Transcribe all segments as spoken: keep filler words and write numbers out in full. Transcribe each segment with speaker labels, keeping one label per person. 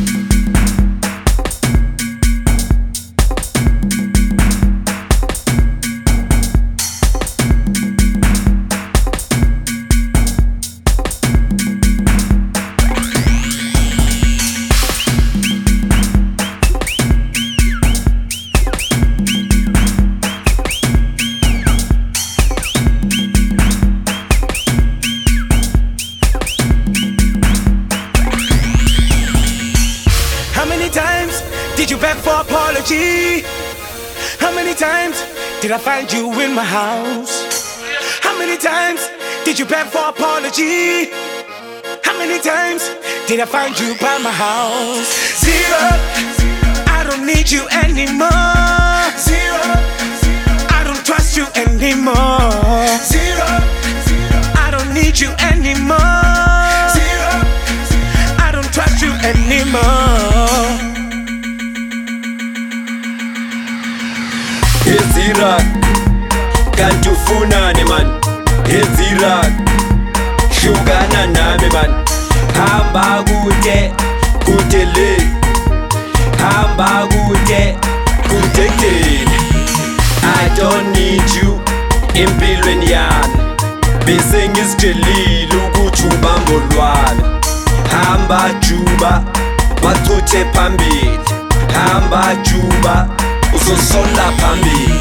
Speaker 1: Did you beg for apology? How many times did I find you in my house? How many times did you beg for apology? How many times did I find you by my house? Zero, I don't need you anymore. Zero, I don't trust you anymore. Zero, I don't need you anymore. Zero, I don't trust you anymore.
Speaker 2: Ezirak, kanti ufunani man? Ezirak, hlukana nami man. Hamba kude, kude le. Hamba kude, kude kini. I don't need you empilweni yami. Bese ngizitshelile ukuthi ubamba olwami. Hamba juba, wachuthe phambili. Hamba juba, uzosola phambili.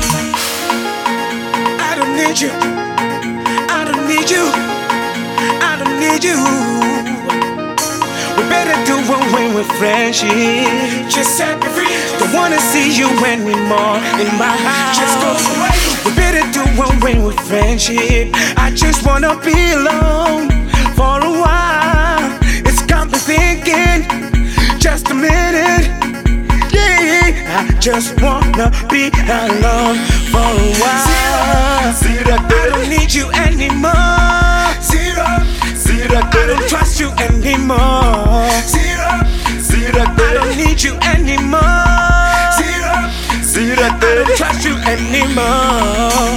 Speaker 1: I don't need you, I don't need you, I don't need you. We better do away with friendship. Just set me free. Don't wanna see you anymore in my house. Just go away. We better do away with friendship. I just wanna be alone for a while. It's got me thinking. Just a minute. I just wanna be alone for a while.
Speaker 2: Zero,
Speaker 1: I don't need you anymore.
Speaker 2: Zero, zero,
Speaker 1: I don't trust you anymore.
Speaker 2: Zero, zero,
Speaker 1: I don't need you anymore.
Speaker 2: Zero, zero,
Speaker 1: I don't trust you anymore.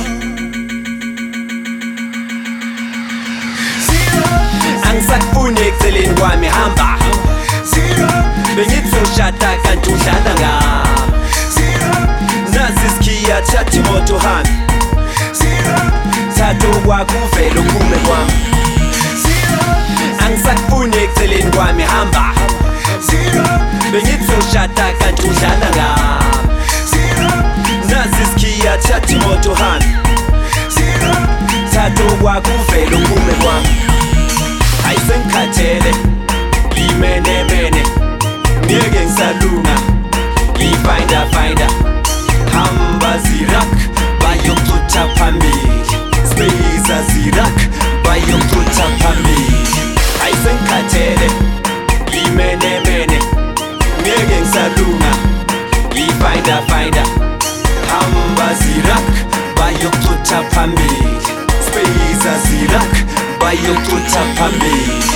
Speaker 2: Angisakufuni eceleni kwami hamba.
Speaker 1: Zero,
Speaker 2: bengizoshada kanti udlala ngami. Nasi isikhiya thatha imoto hambi. Thatha okwakho uvele uphume kwami. Angisakufuni eceleni kwami hamba. Bengizoshada kanti udlala ngami. Nasi isikhiya thatha imoto hambi. Thatha okwakho uvele uphume kwami. Ayisengikhathele limene mene. Ngeke ngisalunga ngifinda finda. Hamba zirak bayokuthutha phambili. Spaza zirak bayokuthutha phambili. Ayisengikhathele limene mene. Ngeke ngisalunga ngifinda finda. Hamba zirak bayokuthutha phambili. Spaza zirak bayokuthutha phambili.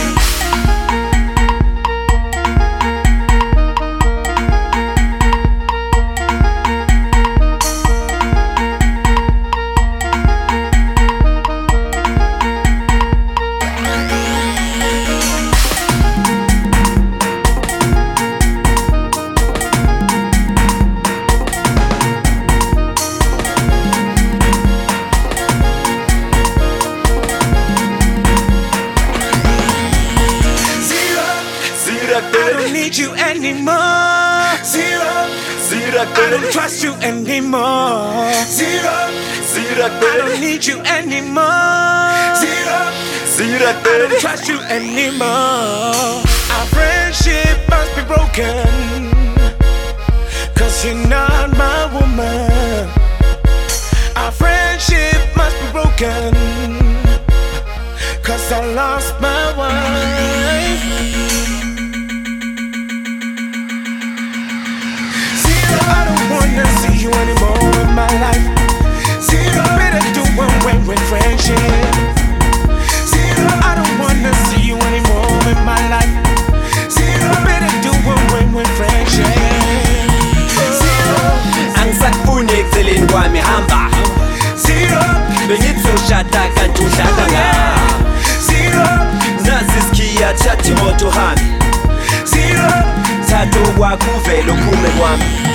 Speaker 1: I don't need you anymore.
Speaker 2: Zero, zero,
Speaker 1: I don't trust you anymore.
Speaker 2: Zero, zero,
Speaker 1: I don't need you anymore.
Speaker 2: Zero, zero,
Speaker 1: I don't trust you anymore. Our friendship must be broken, 'cause you're not my woman. Our friendship must be broken, 'cause I lost my wife. I don't wanna see you anymore in my life. Zero, better do away with friendship. Zero, I don't wanna see you anymore in my life. Zero, better do away with friendship. Zero,
Speaker 2: angisakufuni eceleni kwami hamba.
Speaker 1: Zero,
Speaker 2: bengizoshada kanti udlala ngami.
Speaker 1: Zero,
Speaker 2: nasi isikhiya kwakuve lokhume kwami